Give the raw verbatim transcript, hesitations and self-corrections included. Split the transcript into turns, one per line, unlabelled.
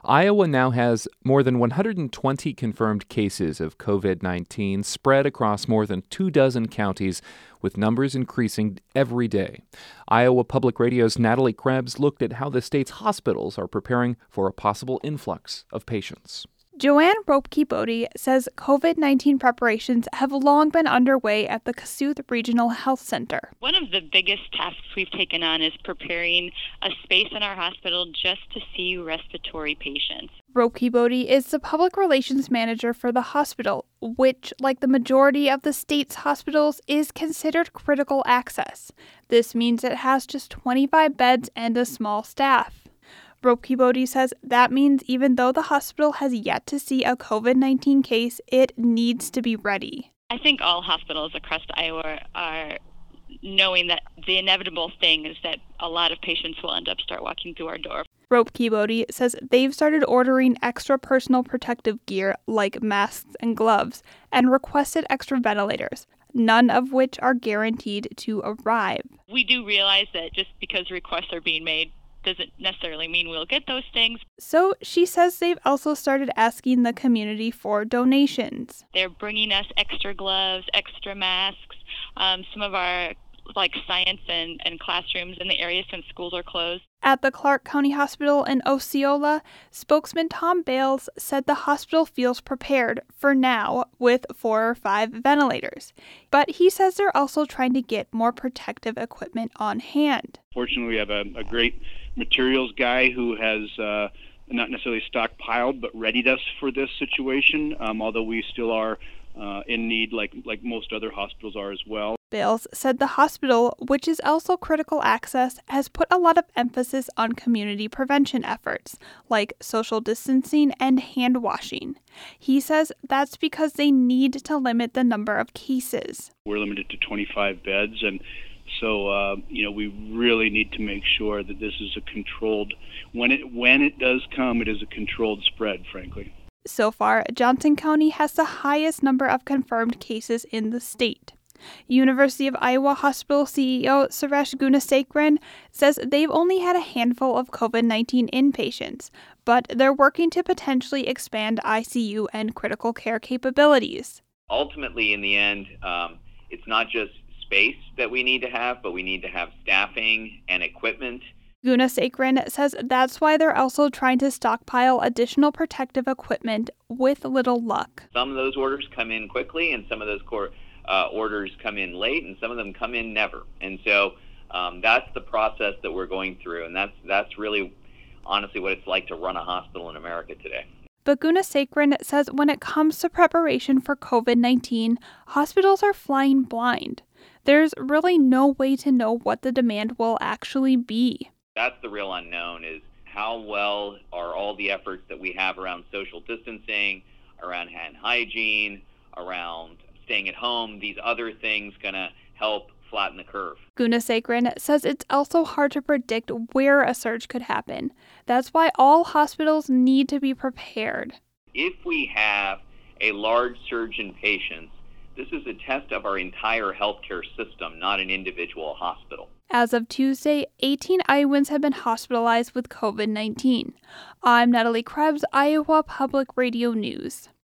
Iowa now has more than one hundred twenty confirmed cases of covid nineteen spread across more than two dozen counties, with numbers increasing every day. Iowa Public Radio's Natalie Krebs looked at how the state's hospitals are preparing for a possible influx of patients.
Joanne Ropke-Bodie says covid nineteen preparations have long been underway at the Kossuth Regional Health Center.
One of the biggest tasks we've taken on is preparing a space in our hospital just to see respiratory patients.
Ropke-Bodie is the public relations manager for the hospital, which, like the majority of the state's hospitals, is considered critical access. This means it has just twenty-five beds and a small staff. Ropke-Bodie says that means even though the hospital has yet to see a covid nineteen case, it needs to be ready.
I think all hospitals across Iowa are knowing that the inevitable thing is that a lot of patients will end up start walking through our door.
Ropke-Bodie says they've started ordering extra personal protective gear like masks and gloves and requested extra ventilators, none of which are guaranteed to arrive.
We do realize that just because requests are being made doesn't necessarily mean we'll get those things.
So she says they've also started asking the community for donations.
They're bringing us extra gloves, extra masks, um, some of our like science and, and classrooms in the area since schools are closed.
At the Clark County Hospital in Osceola, spokesman Tom Bales said the hospital feels prepared, for now, with four or five ventilators. But he says they're also trying to get more protective equipment on hand.
Fortunately, we have a, a great materials guy who has uh, not necessarily stockpiled, but readied us for this situation, um, although we still are uh, in need, like, like most other hospitals are as well.
Bales said the hospital, which is also critical access, has put a lot of emphasis on community prevention efforts, like social distancing and hand washing. He says that's because they need to limit the number of cases.
We're limited to twenty-five beds, and so uh, you know we really need to make sure that this is a controlled, when it when it does come, it is a controlled spread, frankly.
So far, Johnson County has the highest number of confirmed cases in the state. University of Iowa Hospital C E O Suresh Gunasekaran says they've only had a handful of covid nineteen inpatients, but they're working to potentially expand I C U and critical care capabilities.
Ultimately, in the end, um, it's not just space that we need to have, but we need to have staffing and equipment.
Gunasekaran says that's why they're also trying to stockpile additional protective equipment with little luck.
Some of those orders come in quickly, and some of those core Uh, orders come in late, and some of them come in never. And so um, that's the process that we're going through, and that's that's really, honestly, what it's like to run a hospital in America today.
But Gunasekaran says when it comes to preparation for covid nineteen, hospitals are flying blind. There's really no way to know what the demand will actually be.
That's the real unknown, is how well are all the efforts that we have around social distancing, around hand hygiene, around staying at home, these other things going to help flatten the curve.
Gunasekaran says it's also hard to predict where a surge could happen. That's why all hospitals need to be prepared.
If we have a large surge in patients, this is a test of our entire healthcare system, not an individual hospital.
As of Tuesday, eighteen Iowans have been hospitalized with covid nineteen. I'm Natalie Krebs, Iowa Public Radio News.